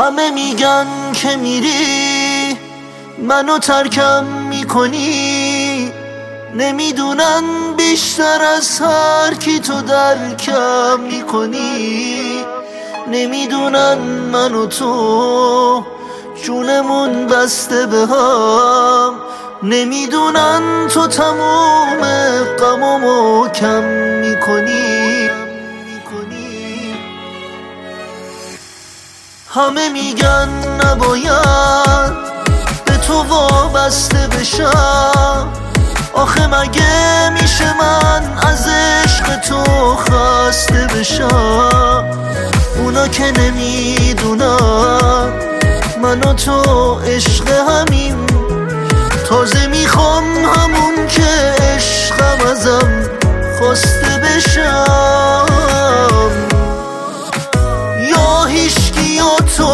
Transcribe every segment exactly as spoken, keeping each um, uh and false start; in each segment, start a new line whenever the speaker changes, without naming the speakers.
همه میگن که میری منو ترکم میکنی، نمیدونن بیشتر از هر کی تو درکم میکنی. نمیدونن من و تو جونمون بسته به هم، نمیدونن تو تموم غمامو کم میکنی. همه میگن نباید به تو وابسته بشم، آخه مگه میشه من از عشق تو خسته بشم؟ اونا که نمیدونن من و تو عشق همین، تازه میخوام همون که عشقم ازم خواسته بشم. یا هیچکی یا تو،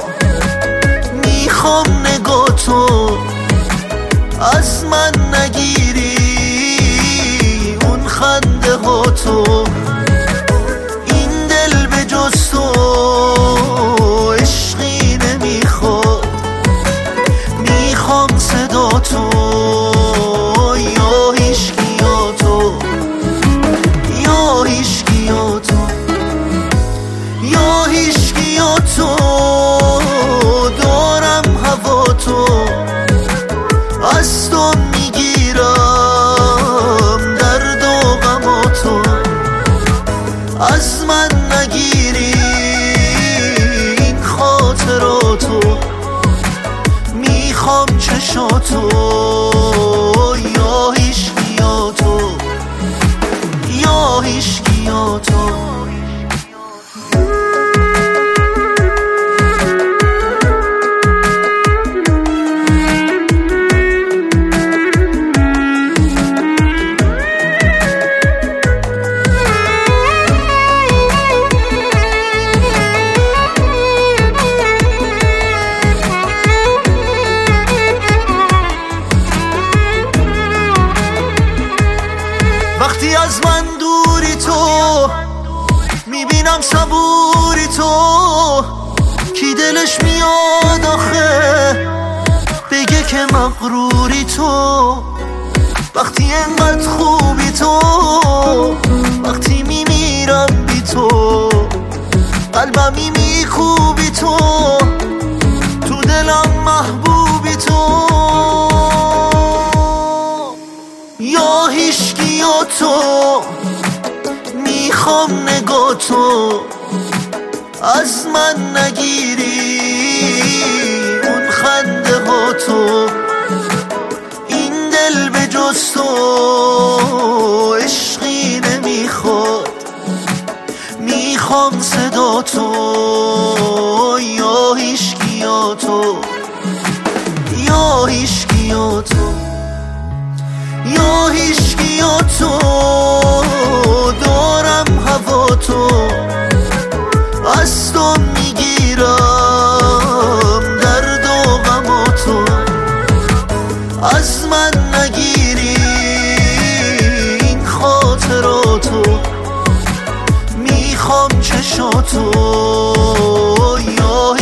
میخوام نگاه تو از من نگیری، اون خنده ها تو، این دل به جز تو عشقی نمیخواد، میخوام صدا تو. یا هیچکی یا تو، یا هیچکی یا تو، یا هیچکی یا تو، دارم هوا تو، از تو میگیرم درد و غماتو، از من نگیری این خاطراتو، میخوام چشاتو. یا هیچکی یا تو، یا هیچکی یا تو. وقتی از من دوری تو، میبینم صبوری تو، کی دلش میاد آخه بگه که مغروری تو. وقتی انقدر خوبی تو، وقتی میمیرم بی تو، قلبم میکوبی تو، تو دلم محبوبی تو. یا هیچکی یا تو، میخوام نگاه تو از من نگیری، اون خنده ها تو، این دل به جز تو عشقی نمیخواد، میخوام صدا تو. یا هیچکی یا تو، یا هیچکی یا تو، یا هیچکی یا تو، دارم هوا تو، از تو میگیرم درد و غماتو، از من نگیری این خاطراتو، میخوام چشاتو. یا